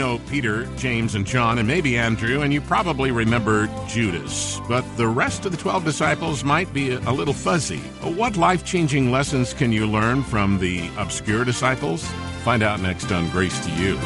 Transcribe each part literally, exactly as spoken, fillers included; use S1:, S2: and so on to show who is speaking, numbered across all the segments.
S1: know Peter, James, and John, and maybe Andrew, and you probably remember Judas. But the rest of the twelve disciples might be a little fuzzy. What life-changing lessons can you learn from the obscure disciples? Find out next on Grace to You.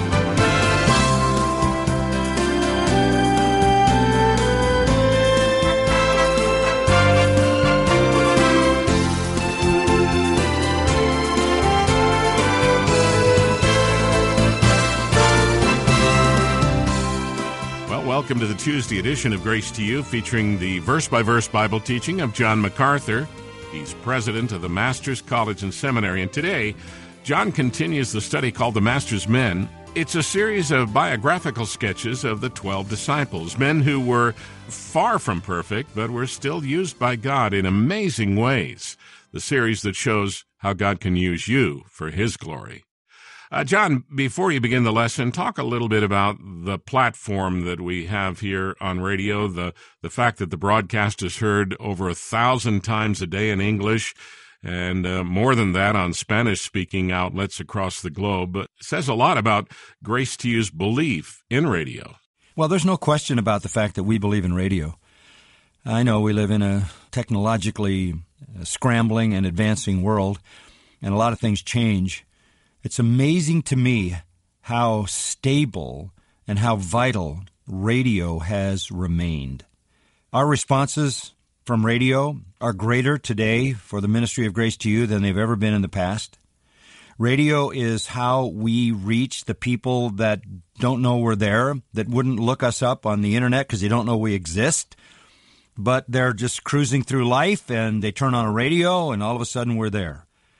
S1: Welcome to the Tuesday edition of Grace to You, featuring the verse-by-verse Bible teaching of John MacArthur. He's president of the Masters College and Seminary, and today, John continues the study called The Master's Men. It's a series of biographical sketches of the twelve disciples, men who were far from perfect, but were still used by God in amazing ways. The series that shows how God can use you for His glory. Uh, John, before you begin the lesson, talk a little bit about the platform that we have here on radio, the, the fact that the broadcast is heard over a thousand times a day in English and uh, more than that on Spanish-speaking outlets across the globe. It says a lot about Grace to You's belief in radio.
S2: Well, there's no question about the fact that we believe in radio. I know we live in a technologically scrambling and advancing world, and a lot of things change. It's amazing to me how stable and how vital radio has remained. Our responses from radio are greater today for the ministry of Grace to You than they've ever been in the past. Radio is how we reach the people that don't know we're there, that wouldn't look us up on the internet because they don't know we exist, but they're just cruising through life and they turn on a radio and all of a sudden we're there.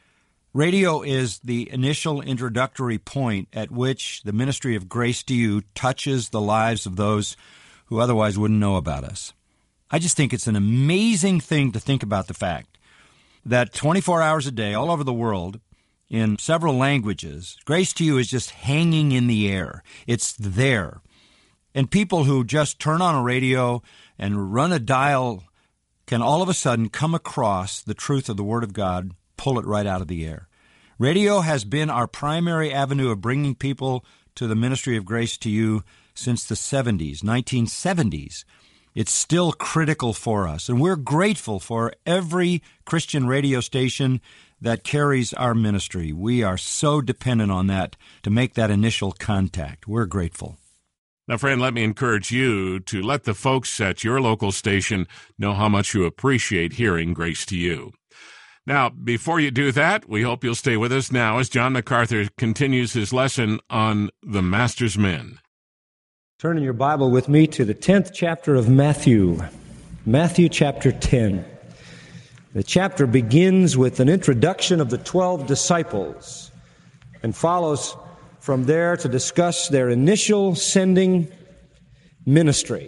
S2: Radio is the initial introductory point at which the ministry of Grace to You touches the lives of those who otherwise wouldn't know about us. I just think it's an amazing thing to think about the fact that twenty-four hours a day, all over the world, in several languages, Grace to You is just hanging in the air. It's there. And people who just turn on a radio and run a dial can all of a sudden come across the truth of the Word of God, pull it right out of the air. Radio has been our primary avenue of bringing people to the ministry of Grace to You since the seventies, nineteen seventies. It's still critical for us, and we're grateful for every Christian radio station that carries our ministry. We are so dependent on that to make that initial contact. We're grateful.
S1: Now, friend, let me encourage you to let the folks at your local station know how much you appreciate hearing Grace to You. Now, before you do that, we hope you'll stay with us now as John MacArthur continues his lesson on the Master's Men.
S3: Turn in your Bible with me to the tenth chapter of Matthew, Matthew chapter ten. The chapter begins with an introduction of the twelve disciples and follows from there to discuss their initial sending ministry.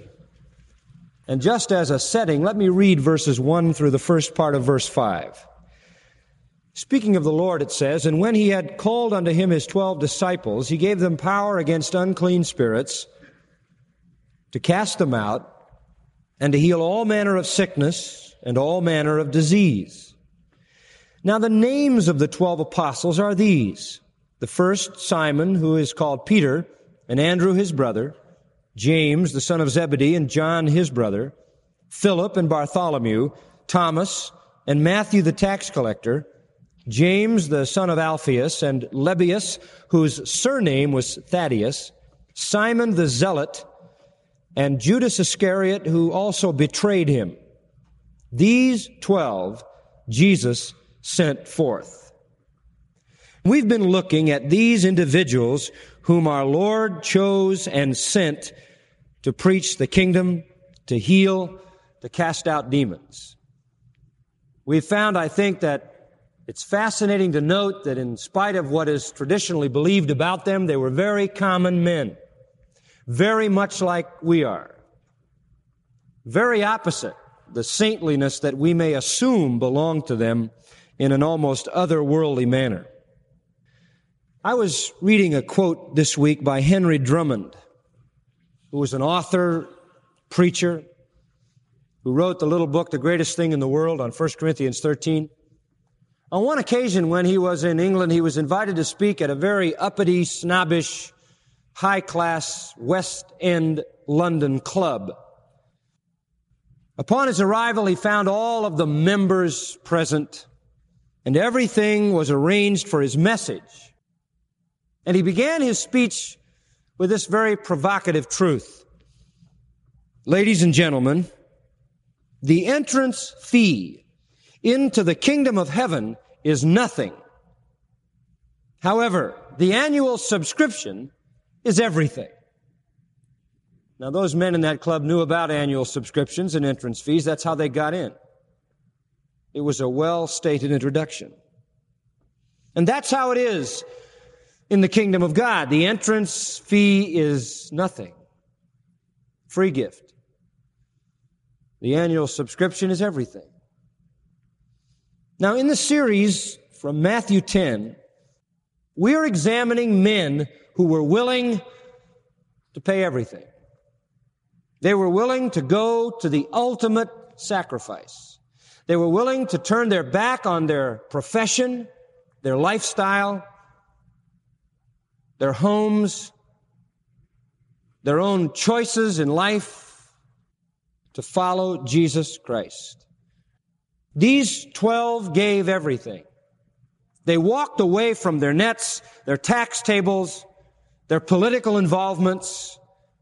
S3: And just as a setting, let me read verses one through the first part of verse five. Speaking of the Lord, it says, "And when he had called unto him his twelve disciples, he gave them power against unclean spirits to cast them out and to heal all manner of sickness and all manner of disease. Now the names of the twelve apostles are these: the first, Simon, who is called Peter, and Andrew his brother, James, the son of Zebedee, and John his brother, Philip and Bartholomew, Thomas, and Matthew the tax collector, James the son of Alphaeus, and Lebbaeus, whose surname was Thaddeus, Simon the Zealot, and Judas Iscariot, who also betrayed him. These twelve Jesus sent forth." We've been looking at these individuals whom our Lord chose and sent to preach the kingdom, to heal, to cast out demons. We've found, I think, that it's fascinating to note that in spite of what is traditionally believed about them, they were very common men, very much like we are. Very opposite the saintliness that we may assume belonged to them in an almost otherworldly manner. I was reading a quote this week by Henry Drummond, who was an author, preacher, who wrote the little book, The Greatest Thing in the World, on First Corinthians thirteen. On one occasion when he was in England, he was invited to speak at a very uppity, snobbish, high-class West End London club. Upon his arrival, he found all of the members present, and everything was arranged for his message. And he began his speech with this very provocative truth. Ladies and gentlemen, the entrance fee into the kingdom of heaven is nothing. However, the annual subscription is everything. Now, those men in that club knew about annual subscriptions and entrance fees. That's how they got in. It was a well-stated introduction. And that's how it is in the kingdom of God. The entrance fee is nothing. Free gift. The annual subscription is everything. Now, in the series from Matthew ten, we are examining men who were willing to pay everything. They were willing to go to the ultimate sacrifice. They were willing to turn their back on their profession, their lifestyle, their homes, their own choices in life to follow Jesus Christ. These twelve gave everything. They walked away from their nets, their tax tables, their political involvements,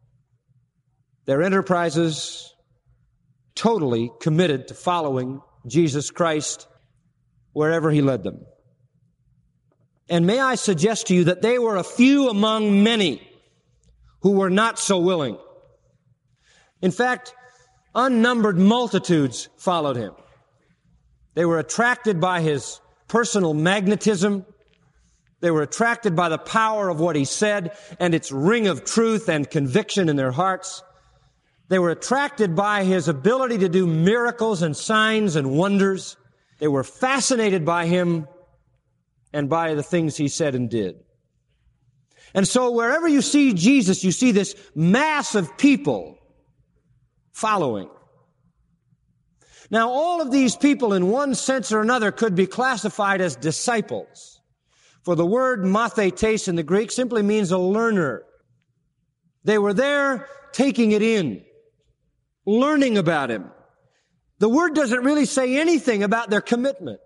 S3: their enterprises, totally committed to following Jesus Christ wherever He led them. And may I suggest to you that they were a few among many who were not so willing. In fact, unnumbered multitudes followed Him. They were attracted by His personal magnetism. They were attracted by the power of what He said and its ring of truth and conviction in their hearts. They were attracted by His ability to do miracles and signs and wonders. They were fascinated by Him and by the things He said and did. And so wherever you see Jesus, you see this mass of people following. Now, all of these people, in one sense or another, could be classified as disciples. For the word mathetes in the Greek simply means a learner. They were there taking it in, learning about Him. The word doesn't really say anything about their commitment.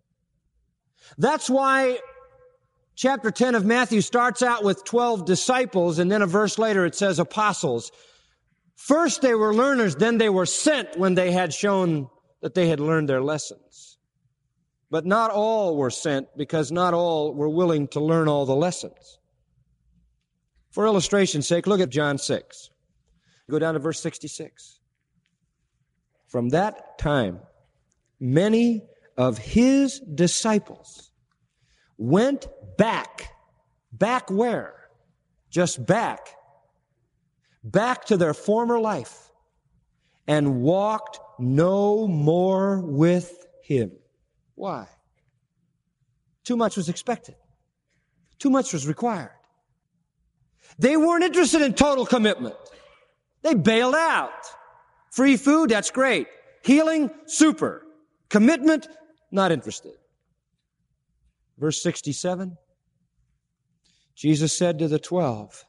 S3: That's why chapter ten of Matthew starts out with twelve disciples, and then a verse later it says apostles. First they were learners, then they were sent when they had shown that they had learned their lessons. But not all were sent, because not all were willing to learn all the lessons. For illustration's sake, look at John six. Go down to verse sixty-six. From that time, many of His disciples went back. Back where? Just back. Back to their former life and walked no more with Him. Why? Too much was expected. Too much was required. They weren't interested in total commitment. They bailed out. Free food, that's great. Healing, super. Commitment, not interested. Verse sixty-seven, Jesus said to the twelve,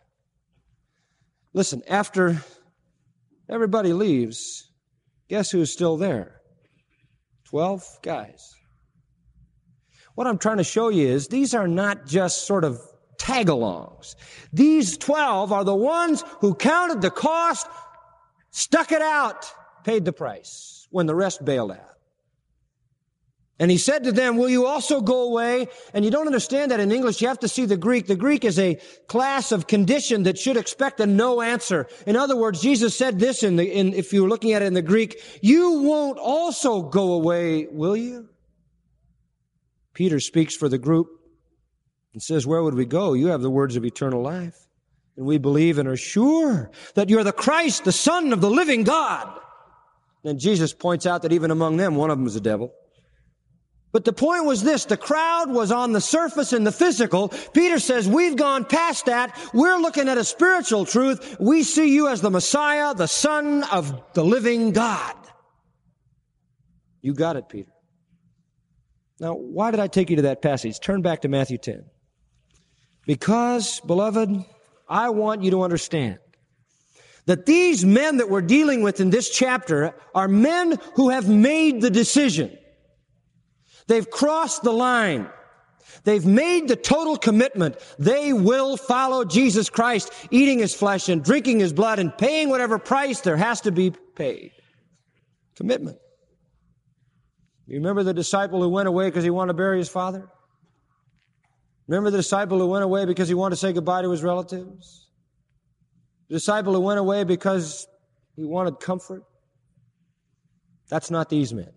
S3: listen, after everybody leaves, guess who's still there? Twelve guys. What I'm trying to show you is these are not just sort of tag-alongs. These twelve are the ones who counted the cost, stuck it out, paid the price when the rest bailed out. And He said to them, will you also go away? And you don't understand that in English. You have to see the Greek. The Greek is a class of condition that should expect a no answer. In other words, Jesus said this in the, in, if you were looking at it in the Greek, you won't also go away, will you? Peter speaks for the group and says, where would we go? You have the words of eternal life. And we believe and are sure that you're the Christ, the Son of the living God. Then Jesus points out that even among them, one of them was a devil. But the point was this, the crowd was on the surface in the physical. Peter says, we've gone past that. We're looking at a spiritual truth. We see you as the Messiah, the Son of the living God. You got it, Peter. Now, why did I take you to that passage? Turn back to Matthew ten. Because, beloved, I want you to understand that these men that we're dealing with in this chapter are men who have made the decision. They've crossed the line. They've made the total commitment. They will follow Jesus Christ, eating his flesh and drinking his blood and paying whatever price there has to be paid. Commitment. You remember the disciple who went away because he wanted to bury his father? Remember the disciple who went away because he wanted to say goodbye to his relatives? The disciple who went away because he wanted comfort? That's not these men.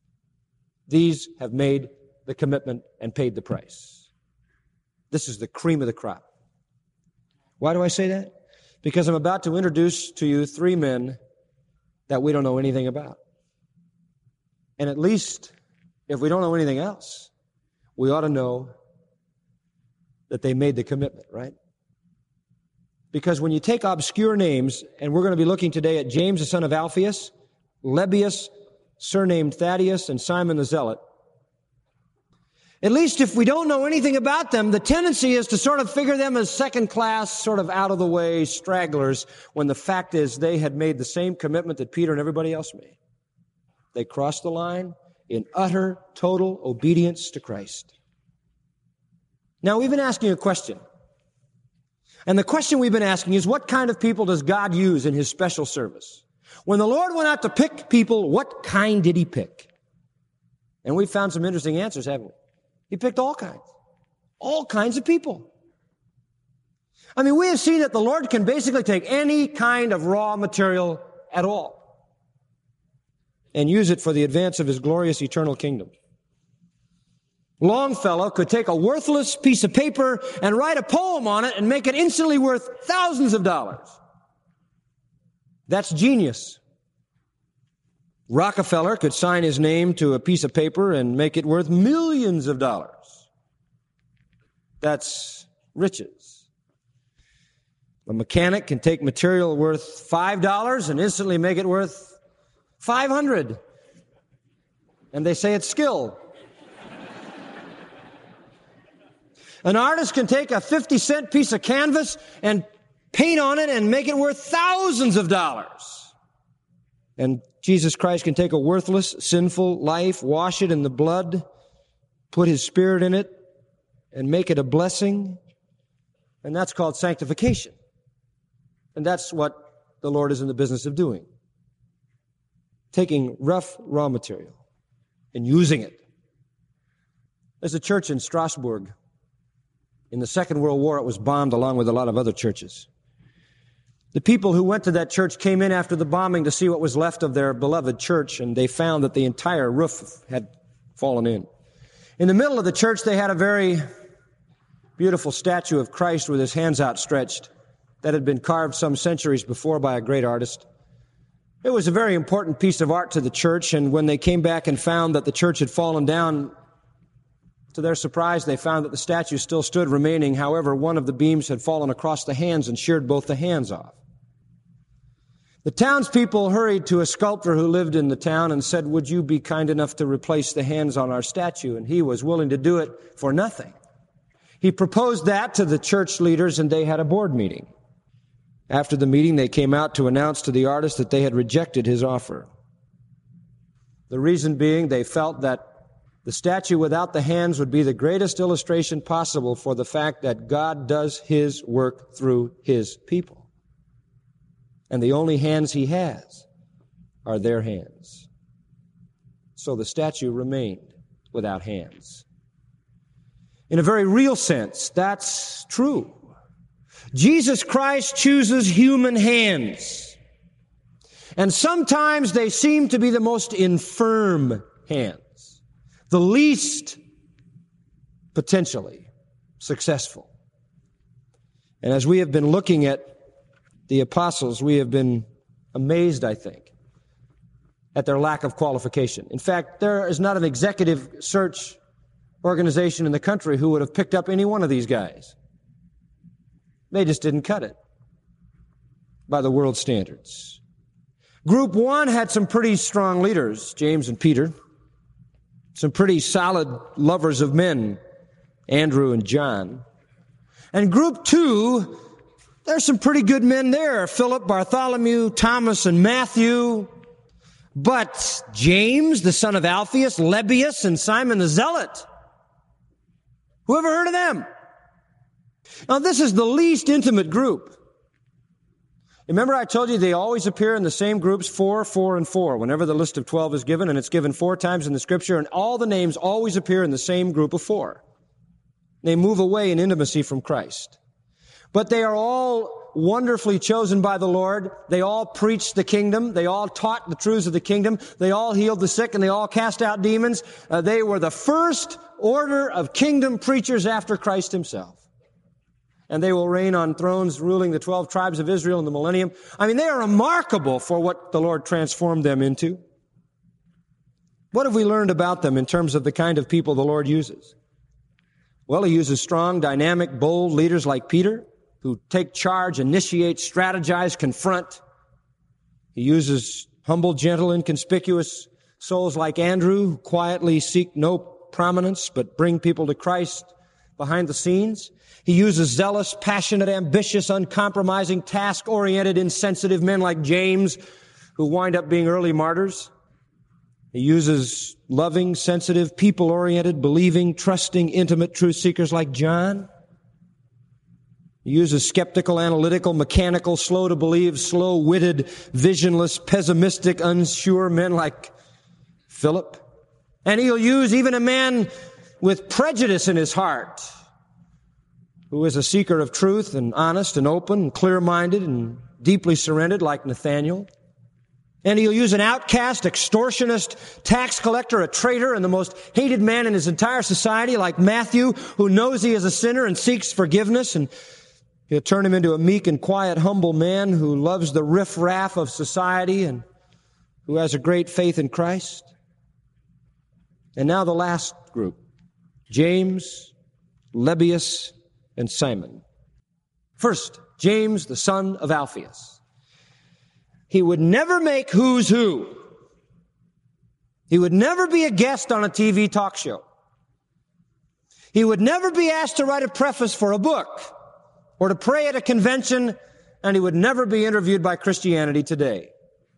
S3: These have made the commitment and paid the price. This is the cream of the crop. Why do I say that? Because I'm about to introduce to you three men that we don't know anything about. And at least, if we don't know anything else, we ought to know that they made the commitment, right? Because when you take obscure names, and we're going to be looking today at James, the son of Alphaeus, Lebbaeus, surnamed Thaddeus, and Simon the Zealot, at least if we don't know anything about them, the tendency is to sort of figure them as second-class, sort of out-of-the-way stragglers, when the fact is they had made the same commitment that Peter and everybody else made. They crossed the line in utter, total obedience to Christ. Now, we've been asking a question. And the question we've been asking is, what kind of people does God use in his special service? When the Lord went out to pick people, what kind did he pick? And we've found some interesting answers, haven't we? He picked all kinds. All kinds of people. I mean, we have seen that the Lord can basically take any kind of raw material at all and use it for the advance of his glorious eternal kingdom. Longfellow could take a worthless piece of paper and write a poem on it and make it instantly worth thousands of dollars. That's genius. Rockefeller could sign his name to a piece of paper and make it worth millions of dollars. That's riches. A mechanic can take material worth five dollars and instantly make it worth five hundred dollars. And they say it's skill. An artist can take a fifty cent piece of canvas and paint on it and make it worth thousands of dollars. And Jesus Christ can take a worthless, sinful life, wash it in the blood, put his Spirit in it, and make it a blessing. And that's called sanctification. And that's what the Lord is in the business of doing. Taking rough raw material and using it. There's a church in Strasbourg. In the Second World War, it was bombed along with a lot of other churches. The people who went to that church came in after the bombing to see what was left of their beloved church, and they found that the entire roof had fallen in. In the middle of the church, they had a very beautiful statue of Christ with his hands outstretched that had been carved some centuries before by a great artist. It was a very important piece of art to the church, and when they came back and found that the church had fallen down, to their surprise, they found that the statue still stood remaining. However, one of the beams had fallen across the hands and sheared both the hands off. The townspeople hurried to a sculptor who lived in the town and said, "Would you be kind enough to replace the hands on our statue?" And he was willing to do it for nothing. He proposed that to the church leaders, and they had a board meeting. After the meeting, they came out to announce to the artist that they had rejected his offer. The reason being, they felt that the statue without the hands would be the greatest illustration possible for the fact that God does his work through his people. And the only hands he has are their hands. So the statue remained without hands. In a very real sense, that's true. Jesus Christ chooses human hands. And sometimes they seem to be the most infirm hands, the least potentially successful. And as we have been looking at the apostles, we have been amazed, I think, at their lack of qualification. In fact, there is not an executive search organization in the country who would have picked up any one of these guys. They just didn't cut it by the world standards. Group one had some pretty strong leaders, James and Peter, some pretty solid lovers of men, Andrew and John. And group two There's some pretty good men there, Philip, Bartholomew, Thomas, and Matthew. But James, the son of Alphaeus, Lebbaeus, and Simon the Zealot, who ever heard of them? Now, this is the least intimate group. Remember I told you they always appear in the same groups, four, four, and four, whenever the list of twelve is given, and it's given four times in the Scripture, and all the names always appear in the same group of four. They move away in intimacy from Christ. But they are all wonderfully chosen by the Lord. They all preached the kingdom. They all taught the truths of the kingdom. They all healed the sick, and they all cast out demons. Uh, they were the first order of kingdom preachers after Christ himself. And they will reign on thrones ruling the twelve tribes of Israel in the millennium. I mean, they are remarkable for what the Lord transformed them into. What have we learned about them in terms of the kind of people the Lord uses? Well, he uses strong, dynamic, bold leaders like Peter, who take charge, initiate, strategize, confront. He uses humble, gentle, inconspicuous souls like Andrew, who quietly seek no prominence but bring people to Christ behind the scenes. He uses zealous, passionate, ambitious, uncompromising, task-oriented, insensitive men like James, who wind up being early martyrs. He uses loving, sensitive, people-oriented, believing, trusting, intimate truth seekers like John. He uses skeptical, analytical, mechanical, slow to believe, slow-witted, visionless, pessimistic, unsure men like Philip. And he'll use even a man with prejudice in his heart, who is a seeker of truth and honest and open and clear-minded and deeply surrendered like Nathaniel. And he'll use an outcast, extortionist, tax collector, a traitor, and the most hated man in his entire society like Matthew, who knows he is a sinner and seeks forgiveness. And he'll turn him into a meek and quiet, humble man who loves the riff-raff of society and who has a great faith in Christ. And now the last group, James, Lebbaeus, and Simon. First, James, the son of Alphaeus. He would never make who's who. He would never be a guest on a T V talk show. He would never be asked to write a preface for a book or to pray at a convention, and he would never be interviewed by Christianity Today.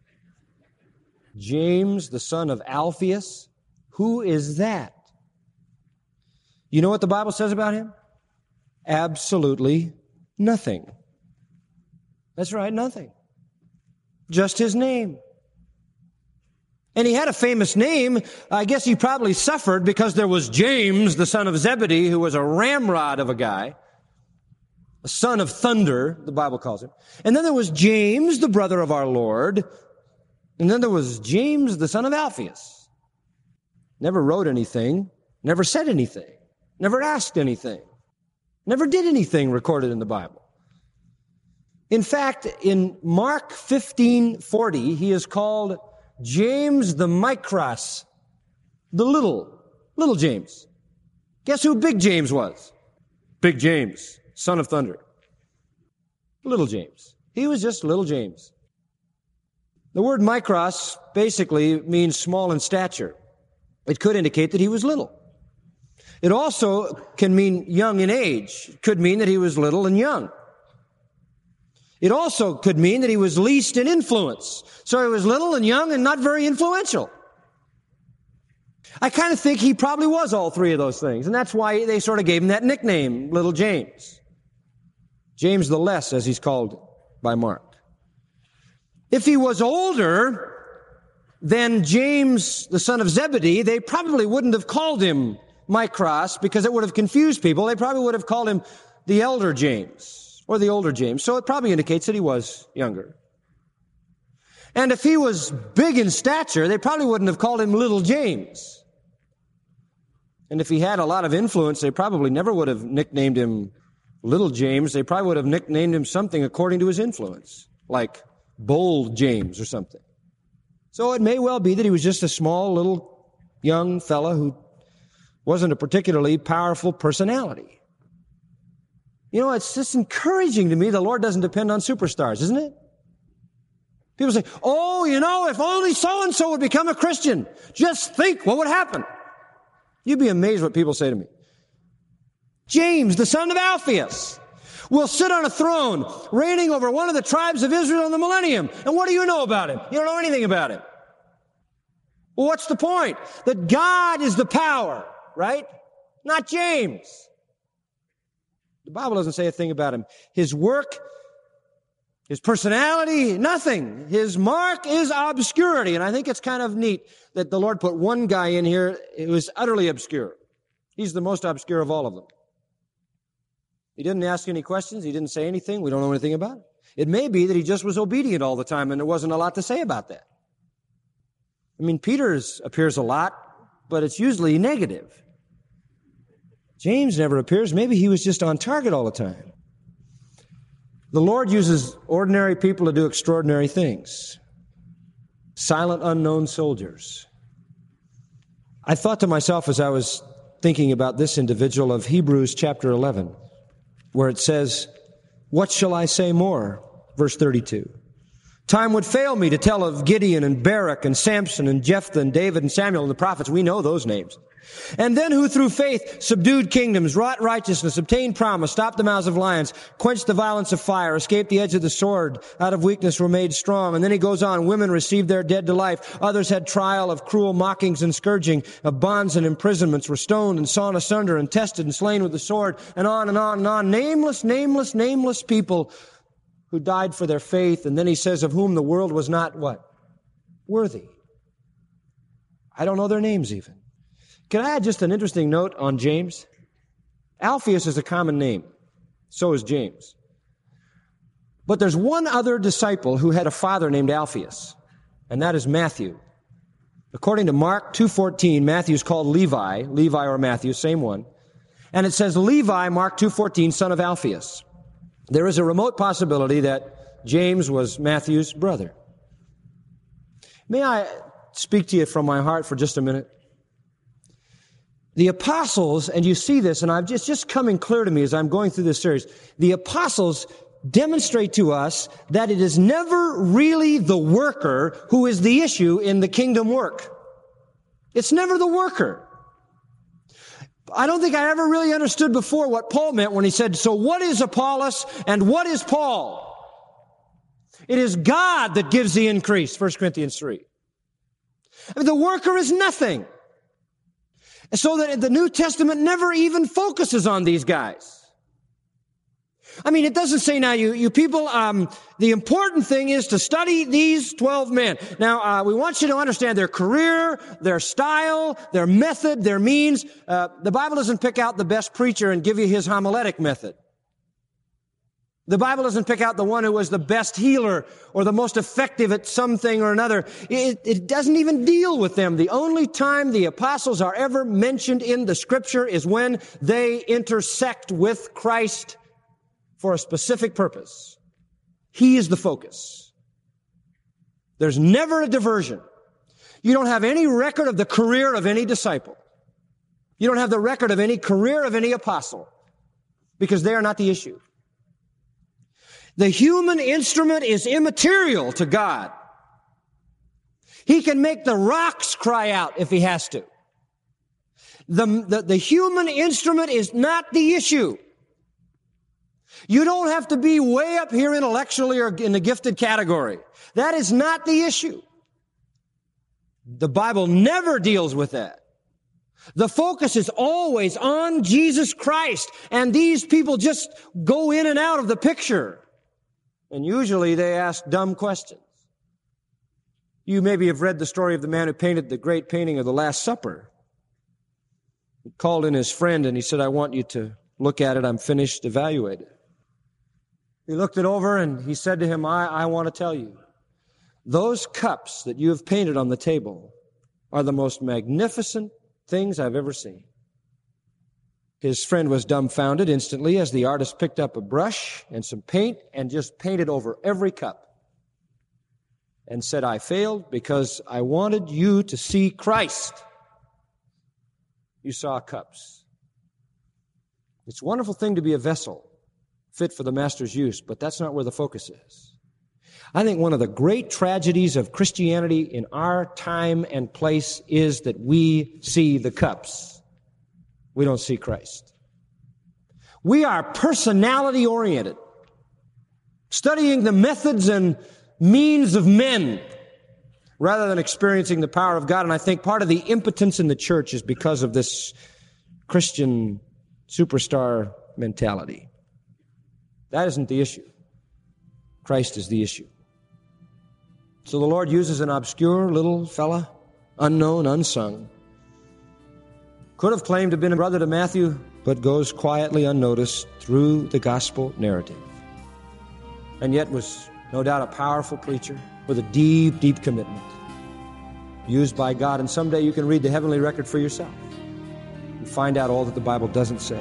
S3: James, the son of Alphaeus, who is that? You know what the Bible says about him? Absolutely nothing. That's right, nothing. Just his name. And he had a famous name. I guess he probably suffered because there was James, the son of Zebedee, who was a ramrod of a guy, a son of thunder, the Bible calls him. And then there was James, the brother of our Lord. And then there was James, the son of Alphaeus. Never wrote anything, never said anything, never asked anything, never did anything recorded in the Bible. In fact, in Mark fifteen forty, he is called James the Mikros, the little, little James. Guess who Big James was? Big James, son of thunder. Little James. He was just little James. The word Mikros basically means small in stature. It could indicate that he was little. It also can mean young in age. It could mean that he was little and young. It also could mean that he was least in influence. So he was little and young and not very influential. I kind of think he probably was all three of those things, and that's why they sort of gave him that nickname, Little James. James the Less, as he's called by Mark. If he was older than James, the son of Zebedee, they probably wouldn't have called him Mikros because it would have confused people. They probably would have called him the elder James. Or the older James. So it probably indicates that he was younger. And if he was big in stature, they probably wouldn't have called him Little James. And if he had a lot of influence, they probably never would have nicknamed him Little James. They probably would have nicknamed him something according to his influence, like Bold James or something. So it may well be that he was just a small, little, young fella who wasn't a particularly powerful personality. You know, it's just encouraging to me the Lord doesn't depend on superstars, isn't it? People say, oh, you know, if only so-and-so would become a Christian. Just think what would happen. You'd be amazed what people say to me. James, the son of Alphaeus. will sit on a throne, reigning over one of the tribes of Israel in the millennium. And what do you know about him? You don't know anything about him. Well, what's the point? That God is the power, right? Not James. The Bible doesn't say a thing about him. His work, his personality, nothing. His mark is obscurity. And I think it's kind of neat that the Lord put one guy in here who is utterly obscure. He's the most obscure of all of them. He didn't ask any questions. He didn't say anything. We don't know anything about it. It may be that he just was obedient all the time and there wasn't a lot to say about that. I mean, Peter appears a lot, but it's usually negative. James never appears. Maybe he was just on target all the time. The Lord uses ordinary people to do extraordinary things. Silent, unknown soldiers. I thought to myself as I was thinking about this individual of Hebrews chapter eleven, where it says, "What shall I say more?" Verse thirty-two. Time would fail me to tell of Gideon and Barak and Samson and Jephthah and David and Samuel and the prophets. We know those names. And then who through faith subdued kingdoms, wrought righteousness, obtained promise, stopped the mouths of lions, quenched the violence of fire, escaped the edge of the sword, out of weakness were made strong. And then he goes on, women received their dead to life. Others had trial of cruel mockings and scourging, of bonds and imprisonments, were stoned and sawn asunder and tested and slain with the sword, and on and on and on. Nameless, nameless, nameless people who died for their faith. And then he says, of whom the world was not what? Worthy. I don't know their names even. Can I add just an interesting note on James? Alphaeus is a common name. So is James. But there's one other disciple who had a father named Alphaeus, and that is Matthew. According to Mark two fourteen, Matthew's called Levi, Levi or Matthew, same one. And it says Levi, Mark two fourteen, son of Alphaeus. There is a remote possibility that James was Matthew's brother. May I speak to you from my heart for just a minute? The apostles, and you see this, and I've just, just coming clear to me as I'm going through this series, the apostles demonstrate to us that it is never really the worker who is the issue in the kingdom work. It's never the worker. I don't think I ever really understood before what Paul meant when he said, so what is Apollos and what is Paul? It is God that gives the increase, First Corinthians three. I mean, the worker is nothing. So that the New Testament never even focuses on these guys. I mean, it doesn't say now, you, you people, um, the important thing is to study these twelve men. Now, uh, we want you to understand their career, their style, their method, their means. Uh, the Bible doesn't pick out the best preacher and give you his homiletic method. The Bible doesn't pick out the one who was the best healer or the most effective at something or another. It, it doesn't even deal with them. The only time the apostles are ever mentioned in the Scripture is when they intersect with Christ for a specific purpose. He is the focus. There's never a diversion. You don't have any record of the career of any disciple. You don't have the record of any career of any apostle because they are not the issue. The human instrument is immaterial to God. He can make the rocks cry out if he has to. The, the, the human instrument is not the issue. You don't have to be way up here intellectually or in the gifted category. That is not the issue. The Bible never deals with that. The focus is always on Jesus Christ, and these people just go in and out of the picture. And usually they ask dumb questions. You maybe have read the story of the man who painted the great painting of the Last Supper. He called in his friend and he said, I want you to look at it. I'm finished. Evaluate it. He looked it over and he said to him, I, I want to tell you, those cups that you have painted on the table are the most magnificent things I've ever seen. His friend was dumbfounded instantly as the artist picked up a brush and some paint and just painted over every cup and said, I failed because I wanted you to see Christ. You saw cups. It's a wonderful thing to be a vessel fit for the master's use, but that's not where the focus is. I think one of the great tragedies of Christianity in our time and place is that we see the cups. We don't see Christ. We are personality-oriented, studying the methods and means of men rather than experiencing the power of God. And I think part of the impotence in the church is because of this Christian superstar mentality. That isn't the issue. Christ is the issue. So the Lord uses an obscure little fella, unknown, unsung. Could have claimed to have been a brother to Matthew, but goes quietly unnoticed through the gospel narrative. And yet was no doubt a powerful preacher with a deep, deep commitment, used by God. And someday you can read the heavenly record for yourself and find out all that the Bible doesn't say.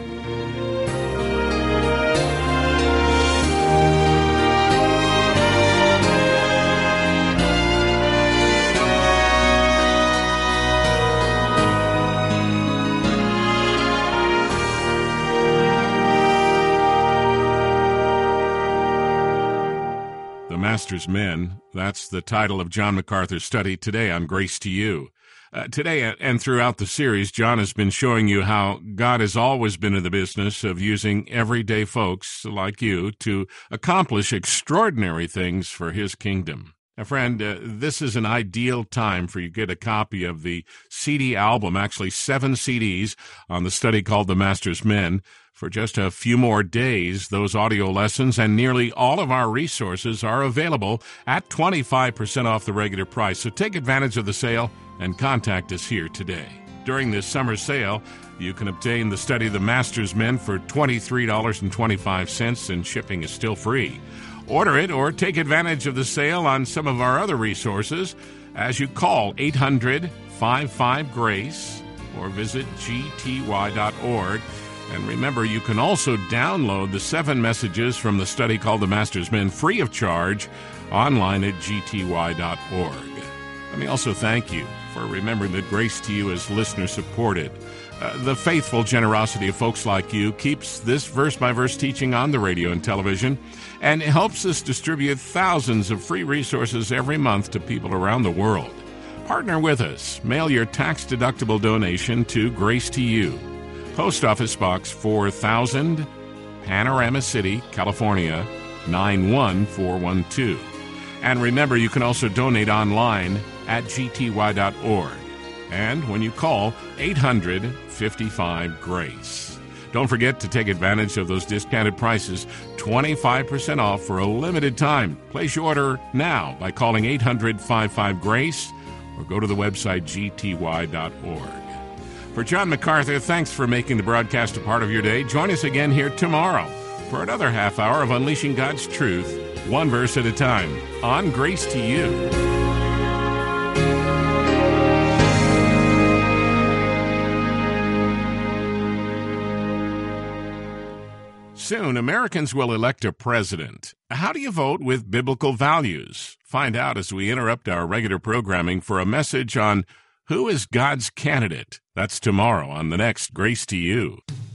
S1: Master's Men. That's the title of John MacArthur's study today on Grace to You. Uh, today and throughout the series, John has been showing you how God has always been in the business of using everyday folks like you to accomplish extraordinary things for His kingdom. Now, friend, uh, this is an ideal time for you to get a copy of the C D album, actually seven C Ds on the study called The Master's Men. For just a few more days, those audio lessons and nearly all of our resources are available at twenty-five percent off the regular price. So take advantage of the sale and contact us here today. During this summer sale, you can obtain the study The Master's Men for twenty-three dollars and twenty-five cents, and shipping is still free. Order it or take advantage of the sale on some of our other resources as you call eight hundred, five five, GRACE or visit G T Y dot org. And remember, you can also download the seven messages from the study called The Master's Men free of charge online at G T Y dot org. Let me also thank you for remembering that Grace to You is listener-supported. Uh, the faithful generosity of folks like you keeps this verse-by-verse teaching on the radio and television and helps us distribute thousands of free resources every month to people around the world. Partner with us. Mail your tax-deductible donation to Grace to You. Post Office Box four thousand, Panorama City, California, nine one four one two. And remember, you can also donate online at G T Y dot org. And when you call eight hundred, fifty-five, GRACE. Don't forget to take advantage of those discounted prices, twenty-five percent off for a limited time. Place your order now by calling eight hundred, fifty-five, GRACE or go to the website G T Y dot org. For John MacArthur, thanks for making the broadcast a part of your day. Join us again here tomorrow for another half hour of Unleashing God's Truth, one verse at a time, on Grace to You. Soon, Americans will elect a president. How do you vote with biblical values? Find out as we interrupt our regular programming for a message on who is God's candidate. That's tomorrow on the next Grace to You.